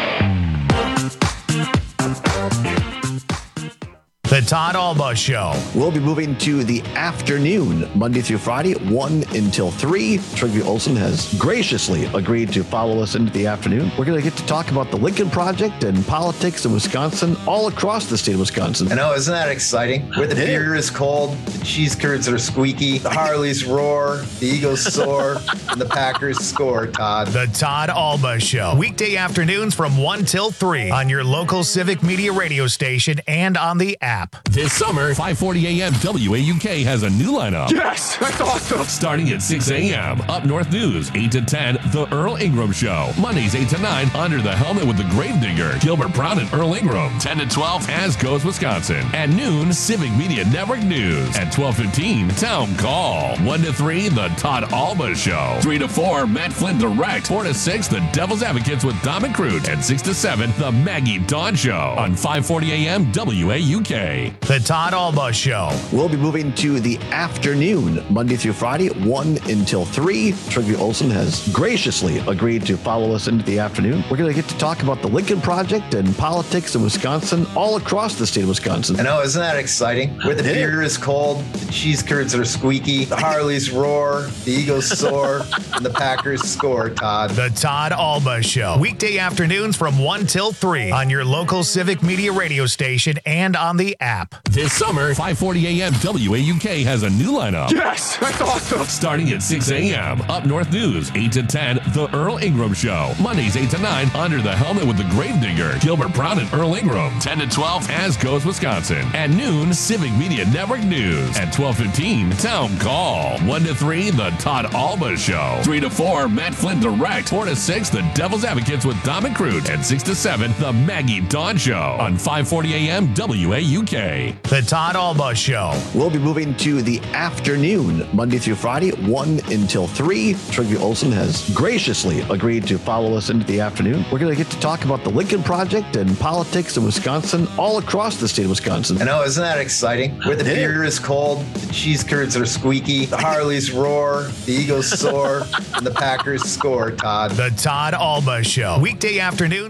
S33: The Todd Alba Show.
S34: We'll be moving to the afternoon, Monday through Friday, 1 until 3. Trygve Olsen has graciously agreed to follow us into the afternoon. We're going to get to talk about the Lincoln Project and politics in Wisconsin, all across the state of Wisconsin.
S35: I know, isn't that exciting? Where the beer is cold, the cheese curds are squeaky, the Harleys roar, the Eagles soar, and the Packers score, Todd.
S33: The Todd Alba Show. Weekday afternoons from 1 till 3 on your local Civic Media radio station and on the app.
S25: This summer, 540 AM WAUK has a new lineup.
S3: Yes, that's awesome.
S25: Starting at 6 a.m. Up North News, 8 to 10, The Earl Ingram Show. Mondays, 8 to 9, Under the Helmet with the Gravedigger, Gilbert Brown and Earl Ingram. 10 to 12, As Goes Wisconsin. At noon, Civic Media Network News. At 12:15, Town Call. 1 to 3, The Todd Alba Show. 3 to 4, Matt Flynn Direct. 4 to 6, The Devil's Advocates with Dom and Crute. And 6 to 7, The Maggie Dawn Show on 540 AM WAUK.
S33: The Todd Alba Show.
S34: We'll be moving to the afternoon, Monday through Friday, 1 until 3. Trygve Olsen has graciously agreed to follow us into the afternoon. We're going to get to talk about the Lincoln Project and politics in Wisconsin, all across the state of Wisconsin.
S35: I know, isn't that exciting? Where the beer is cold, the cheese curds are squeaky, the Harleys roar, the Eagles soar, and the Packers score, Todd.
S33: The Todd Alba Show. Weekday afternoons from 1 till 3 on your local Civic Media radio station and on the app.
S25: This summer, 540 AM WAUK has a new lineup.
S3: Yes, that's awesome.
S25: Starting at 6 a.m. Up North News, 8 to 10, The Earl Ingram Show. Mondays, 8 to 9, Under the Helmet with the Gravedigger, Gilbert Brown and Earl Ingram. 10 to 12, As Goes Wisconsin. At noon, Civic Media Network News. At 12:15, Town Call. 1 to 3, The Todd Alba Show. 3 to 4, Matt Flynn Direct. 4 to 6, The Devil's Advocates with Dom and Crute. And 6 to 7, The Maggie Dawn Show on 540 AM WAUK.
S33: The Todd Alba Show.
S34: We'll be moving to the afternoon, Monday through Friday, 1 until 3. Trygve Olsen has graciously agreed to follow us into the afternoon. We're going to get to talk about the Lincoln Project and politics in Wisconsin, all across the state of Wisconsin.
S35: I know, isn't that exciting? Where the beer is cold, the cheese curds are squeaky, the Harleys roar, the Eagles soar, and the Packers score, Todd.
S33: The Todd Alba Show. Weekday afternoon.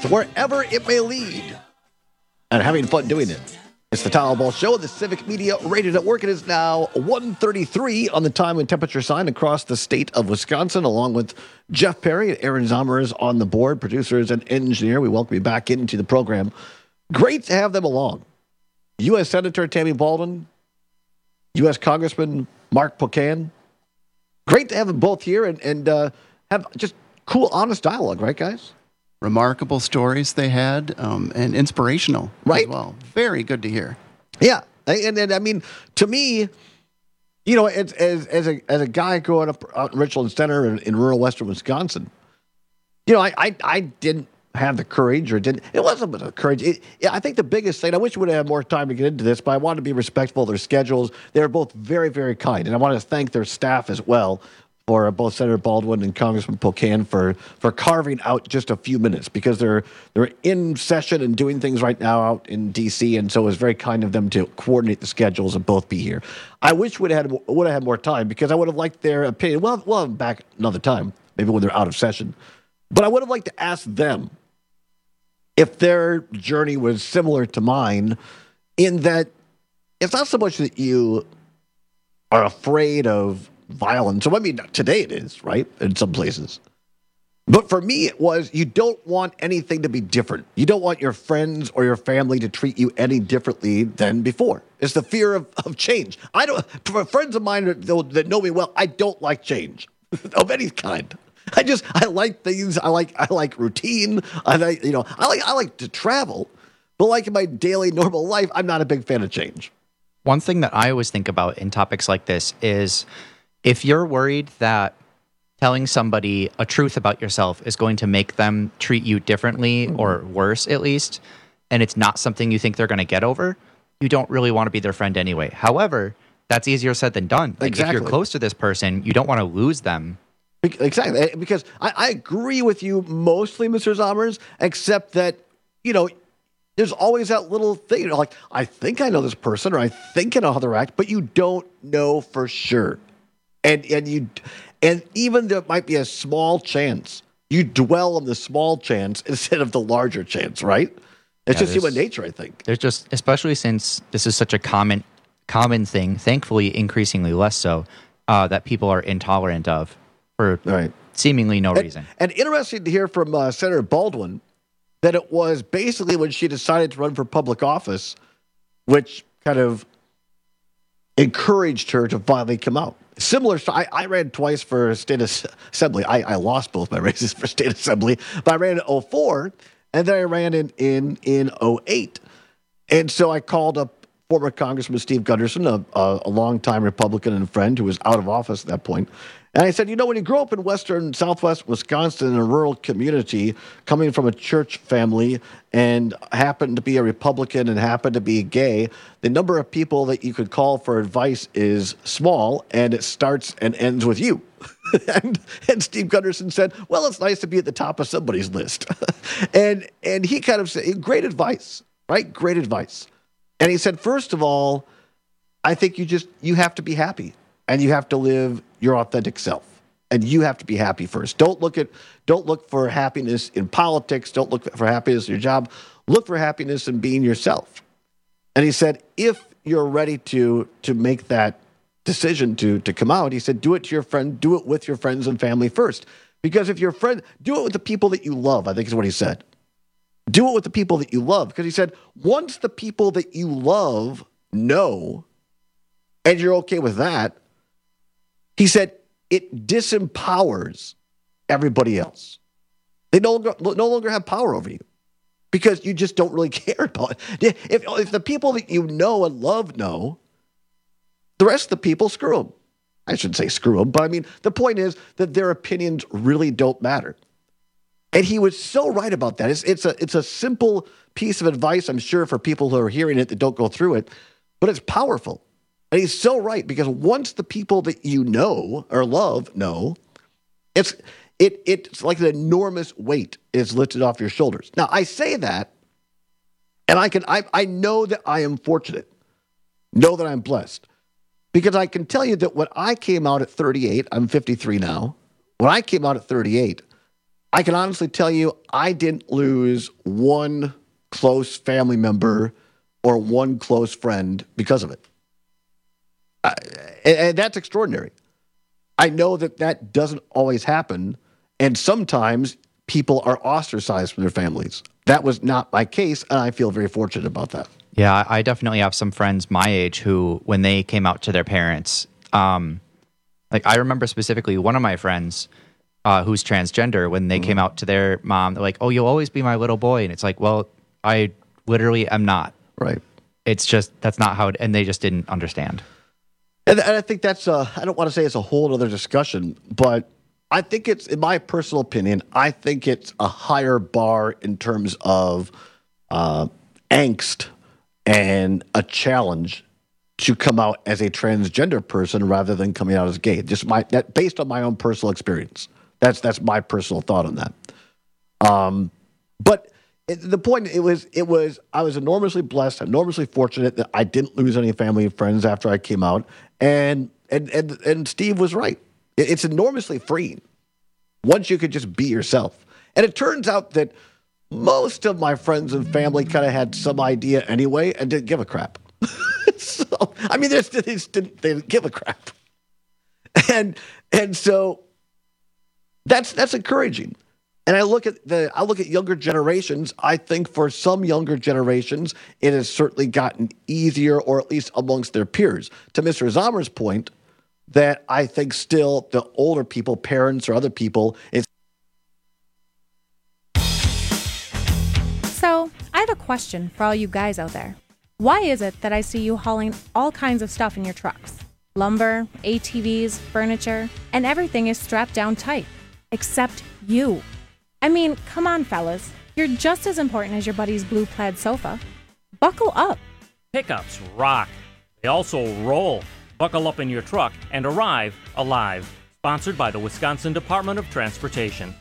S34: path, wherever it may lead, and having fun doing it. It's the Tom Ball Show, the Civic Media Radio Network. It is now 1:33 on the time and temperature sign across the state of Wisconsin, along with Jeff Perry and Aaron Zommers on the board, producers and engineer. We welcome you back into the program. Great to have them along. U.S. Senator Tammy Baldwin, U.S. Congressman Mark Pocan. Great to have them both here and have just cool, honest dialogue, right, guys?
S5: Remarkable stories they had, and inspirational as well. Very good to hear.
S34: Yeah, and I mean, to me, you know, as a guy growing up out in Richland Center in rural western Wisconsin, you know, I didn't have the courage, it wasn't the courage. I think the biggest thing, I wish we would have had more time to get into this, but I wanted to be respectful of their schedules. They were both very, very kind, and I want to thank their staff as well, for both Senator Baldwin and Congressman Pocan for carving out just a few minutes, because they're in session and doing things right now out in D.C., and so it was very kind of them to coordinate the schedules and both be here. I wish would have had more time, because I would have liked their opinion. We'll have them back another time, maybe when they're out of session. But I would have liked to ask them if their journey was similar to mine, in that it's not so much that you are afraid of violence. So, I mean, today it is, right? In some places. But for me, it was, you don't want anything to be different. You don't want your friends or your family to treat you any differently than before. It's the fear of change. For friends of mine that know me well, I don't like change of any kind. I like things. I like routine. I like to travel, but like in my daily normal life, I'm not a big fan of change.
S10: One thing that I always think about in topics like this is, if you're worried that telling somebody a truth about yourself is going to make them treat you differently or worse, at least, and it's not something you think they're going to get over, you don't really want to be their friend anyway. However, that's easier said than done. Like, exactly. If you're close to this person, you don't want to lose them.
S34: Exactly. Because I agree with you mostly, Mr. Zommers, except that, you know, there's always that little thing, you know, like, I think I know this person, or I think I know how they act, but you don't know for sure. And even there might be a small chance, you dwell on the small chance instead of the larger chance, right? It's just human nature, I think.
S10: There's just, especially since this is such a common thing, thankfully increasingly less so, that people are intolerant of for seemingly no reason.
S34: And interesting to hear from Senator Baldwin that it was basically when she decided to run for public office, which kind of encouraged her to finally come out. Similar, I ran twice for state assembly. I lost both my races for state assembly, but I ran in 2004, and then I ran in 2008. And so I called up former Congressman Steve Gunderson, a longtime Republican and friend who was out of office at that point. And I said, you know, when you grow up in southwest Wisconsin in a rural community, coming from a church family and happen to be a Republican and happen to be gay, the number of people that you could call for advice is small, and it starts and ends with you. and Steve Gunderson said, well, it's nice to be at the top of somebody's list. and he kind of said, great advice, right? Great advice. And he said, first of all, I think you have to be happy. And you have to live your authentic self, and you have to be happy first. Don't look for happiness in politics. Don't look for happiness in your job. Look for happiness in being yourself. And he said, if you're ready to make that decision to come out, he said, do it with your friends and family first. Because if your friend, do it with the people that you love, I think is what he said. Do it with the people that you love. Because he said, once the people that you love know, and you're okay with that, he said, it disempowers everybody else. They no longer have power over you, because you just don't really care about it. If the people that you know and love know, the rest of the people, screw them. I shouldn't say screw them, but I mean, the point is that their opinions really don't matter. And he was so right about that. It's a simple piece of advice, I'm sure, for people who are hearing it that don't go through it, but it's powerful. And he's so right, because once the people that you know or love know, it's like an enormous weight is lifted off your shoulders. Now, I say that, and I know that I am fortunate, know that I'm blessed, because I can tell you that when I came out at 38, I'm 53 now. When I came out at 38, I can honestly tell you I didn't lose one close family member or one close friend because of it. And that's extraordinary. I know that doesn't always happen, and sometimes people are ostracized from their families. That was not my case, and I feel very fortunate about that.
S10: Yeah, I definitely have some friends my age who, when they came out to their parents, like I remember specifically one of my friends who's transgender, when they came out to their mom, they're like, "Oh, you'll always be my little boy," and it's like, well, I literally am not.
S34: Right.
S10: It's just that's not how it, and they just didn't understand.
S34: And I think that's I don't want to say it's a whole other discussion, but I think it's, in my personal opinion, I think it's a higher bar in terms of angst and a challenge to come out as a transgender person rather than coming out as gay. Just based on my own personal experience. That's my personal thought on that. But the point I was enormously blessed, enormously fortunate that I didn't lose any family and friends after I came out, and Steve was right. It's enormously freeing once you could just be yourself. And it turns out that most of my friends and family kind of had some idea anyway and didn't give a crap. So, I mean, they didn't give a crap, and so that's encouraging. And I look at younger generations. I think for some younger generations, it has certainly gotten easier, or at least amongst their peers. To Mr. Zommer's point, that I think still the older people, parents or other people, it's.
S13: So I have a question for all you guys out there. Why is it that I see you hauling all kinds of stuff in your trucks? Lumber, ATVs, furniture, and everything is strapped down tight, except you. I mean, come on, fellas. You're just as important as your buddy's blue plaid sofa. Buckle up.
S14: Pickups rock. They also roll. Buckle up in your truck and arrive alive. Sponsored by the Wisconsin Department of Transportation.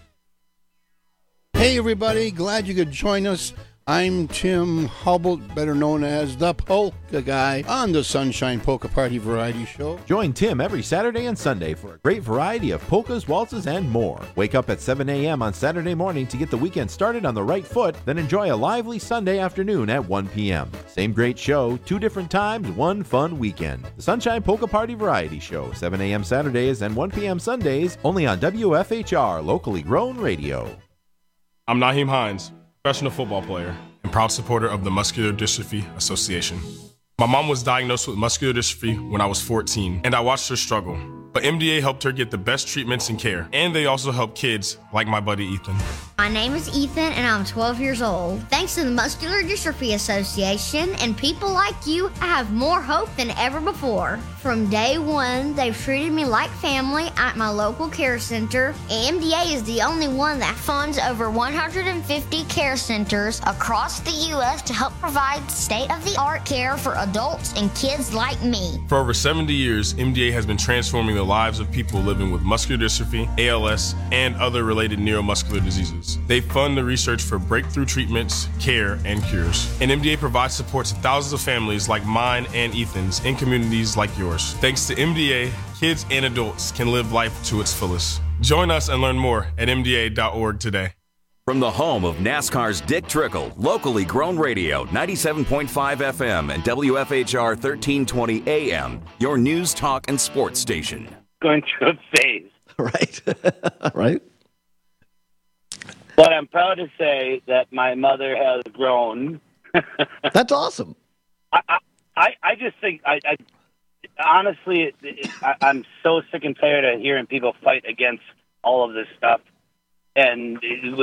S15: Hey, everybody. Glad you could join us. I'm Tim Hubble, better known as the Polka Guy, on the Sunshine Polka Party Variety Show.
S2: Join Tim every Saturday and Sunday for a great variety of polkas, waltzes, and more. Wake up at 7 a.m. on Saturday morning to get the weekend started on the right foot, then enjoy a lively Sunday afternoon at 1 p.m. Same great show, 2 different times, one fun weekend. The Sunshine Polka Party Variety Show, 7 a.m. Saturdays and 1 p.m. Sundays, only on WFHR, locally grown radio.
S16: I'm Naheem Hines, professional football player and proud supporter of the Muscular Dystrophy Association. My mom was diagnosed with muscular dystrophy when I was 14, and I watched her struggle. But MDA helped her get the best treatments and care, and they also help kids like my buddy Ethan.
S21: My name is Ethan, and I'm 12 years old. Thanks to the Muscular Dystrophy Association and people like you, I have more hope than ever before. From day one, they've treated me like family at my local care center. MDA is the only one that funds over 150 care centers across the U.S. to help provide state-of-the-art care for adults and kids like me.
S16: For over 70 years, MDA has been transforming the lives of people living with muscular dystrophy, ALS, and other related neuromuscular diseases. They fund the research for breakthrough treatments, care, and cures. And MDA provides support to thousands of families like mine and Ethan's in communities like yours. Thanks to MDA, kids and adults can live life to its fullest. Join us and learn more at MDA.org today.
S12: From the home of NASCAR's Dick Trickle, locally grown radio, 97.5 FM and WFHR 1320 AM, your news, talk, and sports station.
S22: Going through a phase.
S34: Right. Right.
S22: But I'm proud to say that my mother has grown.
S34: That's awesome.
S22: I just think, honestly, I'm so sick and tired of hearing people fight against all of this stuff. And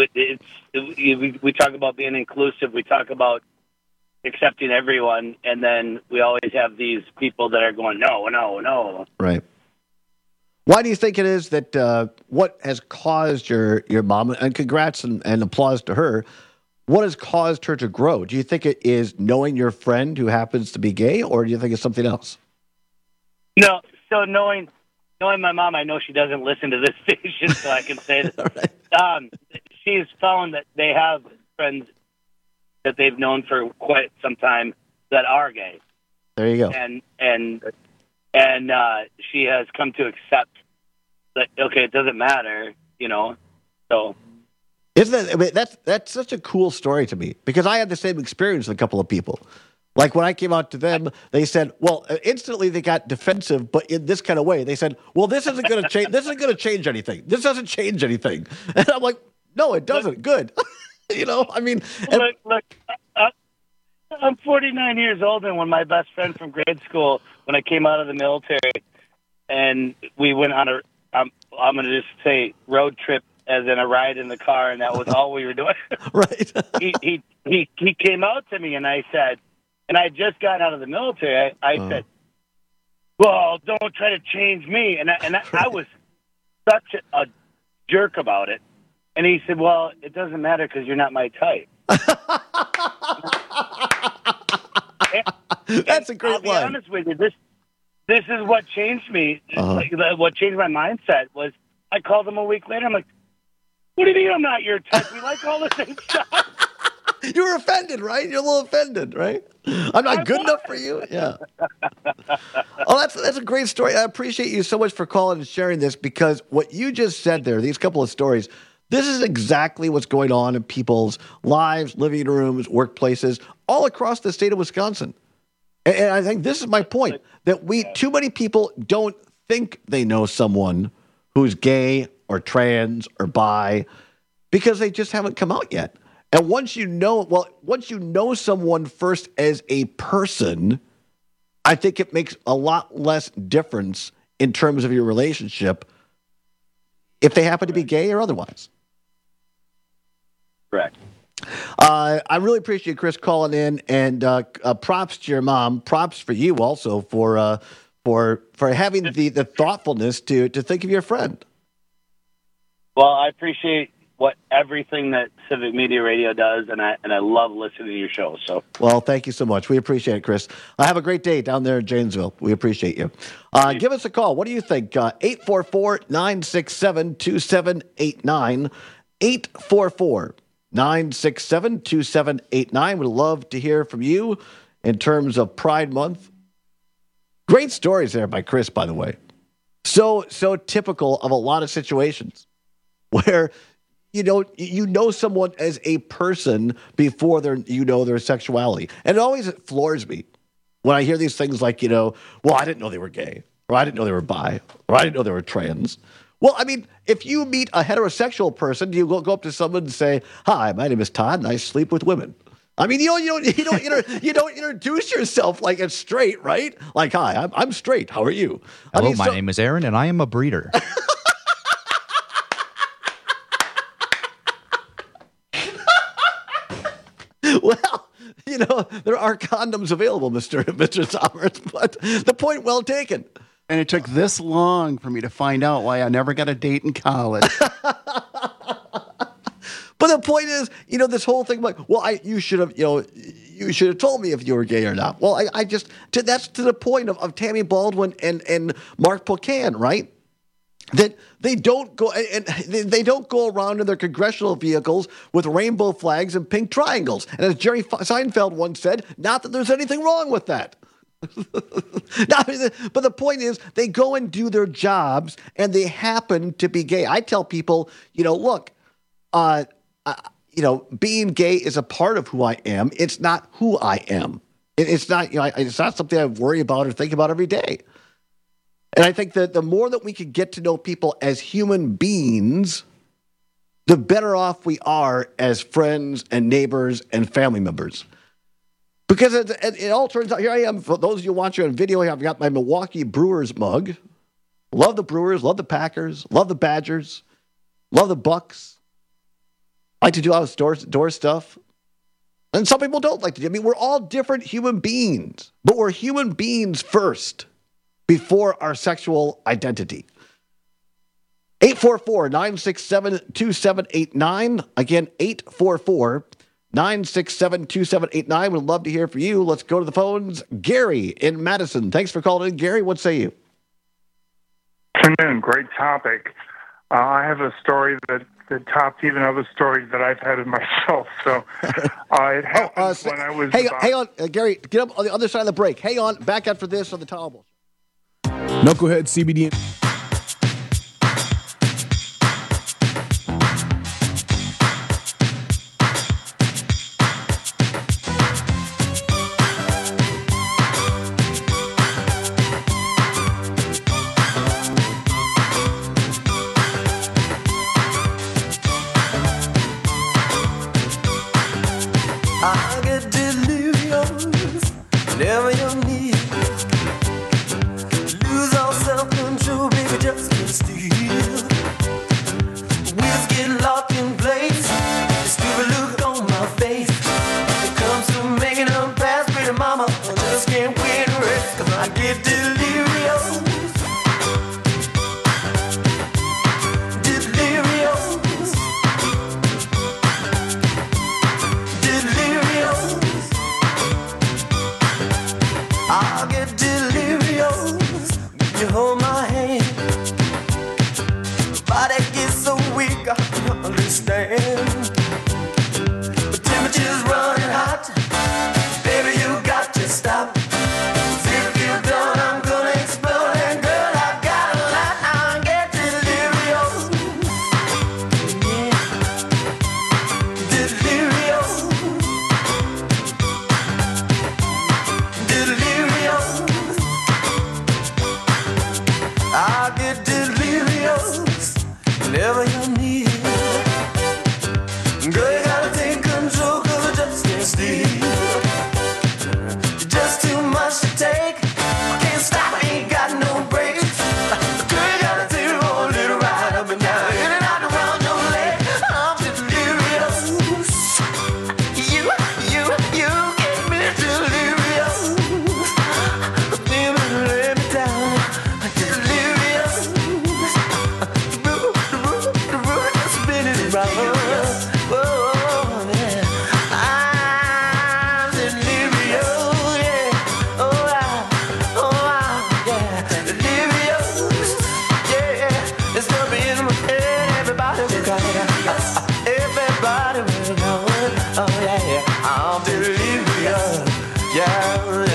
S22: we talk about being inclusive. We talk about accepting everyone. And then we always have these people that are going, no.
S34: Right. Why do you think it is that what has caused your mom, and congrats and applause to her, what has caused her to grow? Do you think it is knowing your friend who happens to be gay, or do you think it's something else?
S22: No, so knowing my mom, I know she doesn't listen to this station, so I can say that. Right. She's found that they have friends that they've known for quite some time that are gay.
S34: There you go.
S22: And she has come to accept that, okay, it doesn't matter, So
S34: Isn't that? I mean, that's such a cool story to me because I had the same experience with a couple of people. Like when I came out to them, they said, well, instantly they got defensive, but in this kind of way. They said, well, this isn't going to change. This isn't going to change anything. This doesn't change anything. And I'm like, no, it doesn't. Good. I mean.
S22: Look, I'm 49 years old, and when my best friend from grade school, when I came out of the military, and we went on I'm going to just say road trip, as in a ride in the car, and that was all we were doing.
S34: Right.
S22: he came out to me, and I said, and I had just gotten out of the military. I said, "Well, don't try to change me." And I was such a jerk about it. And he said, "Well, it doesn't matter because you're not my type."
S34: That's a great
S22: I'll be
S34: line.
S22: honest with you. This is what changed me. Like, what changed my mindset was I called him a week later. I'm like, "What do you mean I'm not your type? We like all the same stuff."
S34: You were offended, right? You're a little offended, right? I'm not good enough for you? Yeah. Oh, that's a great story. I appreciate you so much for calling and sharing this because what you just said there, these couple of stories, this is exactly what's going on in people's lives, living rooms, workplaces, all across the state of Wisconsin. And I think this is my point, that too many people don't think they know someone who's gay or trans or bi because they just haven't come out yet. And once you know someone first as a person, I think it makes a lot less difference in terms of your relationship if they happen to be gay or otherwise.
S22: Correct.
S34: I really appreciate Chris calling in, and props to your mom. Props for you also for having the thoughtfulness to think of your friend.
S22: Well, I appreciate everything that Civic Media Radio does, and I love listening to your show. So, well,
S34: thank you so much. We appreciate it, Chris. Have a great day down there in Janesville. We appreciate you. Give us a call. What do you think? 844-967-2789. 844-967-2789. Would love to hear from you in terms of Pride Month. Great stories there by Chris, by the way. So typical of a lot of situations where you know someone as a person before their sexuality. And it always floors me when I hear these things like, well, I didn't know they were gay, or I didn't know they were bi, or I didn't know they were trans. Well, I mean, if you meet a heterosexual person, do you go up to someone and say, "Hi, my name is Todd, and I sleep with women"? I mean, you don't introduce yourself like it's straight, right? Like, "Hi, I'm straight. How are you?"
S10: Hello, my name is Aaron, and I am a breeder.
S34: Well, there are condoms available, Mr. Somers, but the point well taken.
S5: And it took this long for me to find out why I never got a date in college.
S34: But the point is, this whole thing like, well, you should have told me if you were gay or not. Well, that's to the point of Tammy Baldwin and Mark Pocan, right? That they don't go around in their congressional vehicles with rainbow flags and pink triangles. And as Jerry Seinfeld once said, not that there's anything wrong with that. But the point is, they go and do their jobs, and they happen to be gay. I tell people, look, being gay is a part of who I am. It's not who I am. It's not, it's not something I worry about or think about every day. And I think that the more that we can get to know people as human beings, the better off we are as friends and neighbors and family members. Because it all turns out, here I am, for those of you watching on video, I've got my Milwaukee Brewers mug. Love the Brewers, love the Packers, love the Badgers, love the Bucks. I like to do outdoor stuff. And some people don't like to do. I mean, we're all different human beings, but we're human beings first before our sexual identity. 844-967-2789. Again, 844-967-2789. We'd love to hear from you. Let's go to the phones. Gary in Madison. Thanks for calling in. Gary, what say you?
S1: Afternoon. Great topic. I have a story that tops even other stories that I've had in myself. So it happened when I was... Hang
S34: on, Gary. Get up on the other side of the break. Hang on. Back after this on the Towel.
S4: Knucklehead CBD.
S6: I get delirious. Delirious. Delirious. I get delirious. You hold my hand. Body gets so weak, I don't understand. The temperature's running hot. Baby, you got to stop. If you're done, I'm gonna explode. And girl, I got a lot. I get delirious. Yeah. Delirious. Delirious. I get delirious whenever you're near. Girl, you gotta take control, 'cause I just can't sleep. You're just too much to take. I can't stop, ain't got no brakes. Girl, you gotta take a whole little ride up and down, in and out around your leg. I'm delirious. You get me delirious. Baby, let me down. Delirious. The root is spinning around. Whoa, yeah. I'm delirious, yeah. Oh, yeah. Delirious, yeah. It's gonna be in my head. Everybody will come. Everybody will know. Oh, yeah. I'm delirious, yeah.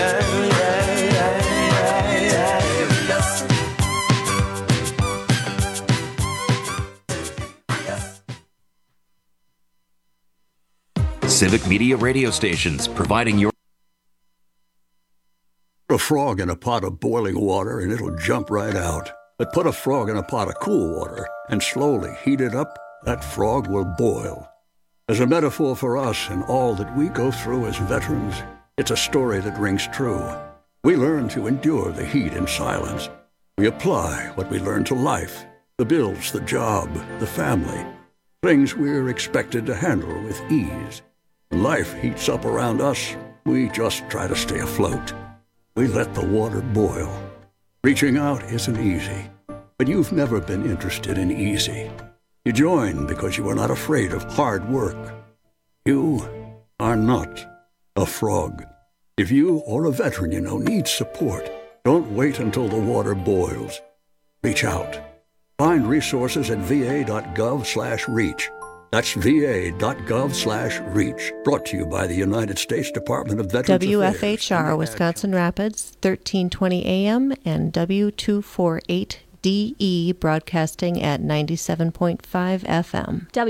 S12: Civic Media radio stations providing your...
S7: Put a frog in a pot of boiling water and it'll jump right out. But put a frog in a pot of cool water and slowly heat it up, that frog will boil. As a metaphor for us and all that we go through as veterans, it's a story that rings true. We learn to endure the heat in silence. We apply what we learn to life, the bills, the job, the family, things we're expected to handle with ease. When life heats up around us, we just try to stay afloat. We let the water boil. Reaching out isn't easy, but you've never been interested in easy. You join because you are not afraid of hard work. You are not a frog. If you or a veteran you know needs support, don't wait until the water boils. Reach out. Find resources at va.gov/reach. That's va.gov/reach. Brought to you by the United States Department of Veterans
S8: WFHR,
S7: Affairs.
S8: Wisconsin Rapids, 1320 AM and W248DE broadcasting at 97.5 FM.